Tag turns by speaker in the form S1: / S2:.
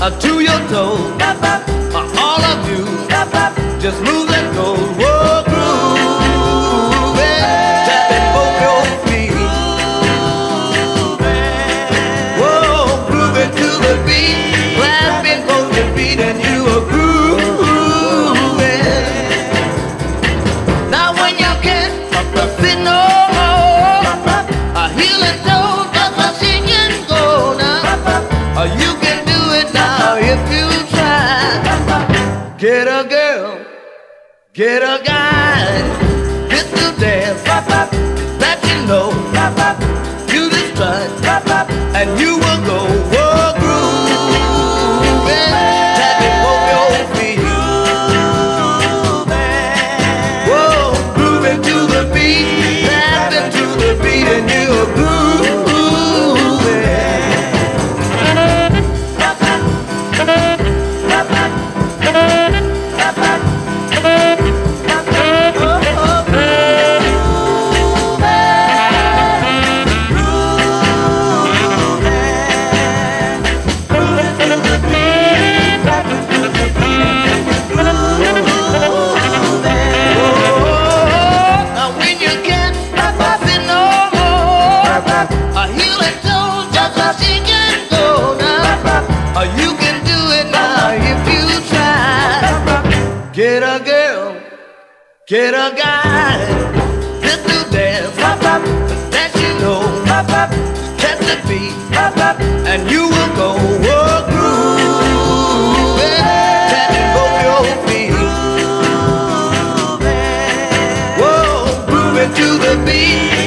S1: to your toes. All of you, just move and go. Whoa, groove, tapping both your feet. Whoa, grooving to the beat, clapping both your feet, and you are grooving. Now when you can't fit no more, heel and toe, just a singing go now. You can do it now if you try. Get a girl, get a guy, get to dance that you know. You just try, and you will go. Whoa, grooving, tapping both your feet. Whoa, grooving to the beat, tapping to the beat, and you are grooving. You can do it now if you try. Get a girl, get a guy, just to dance that you know. Catch the beat, and you will go. Whoa, grooving, tapping both your feet. Whoa, grooving to the beat.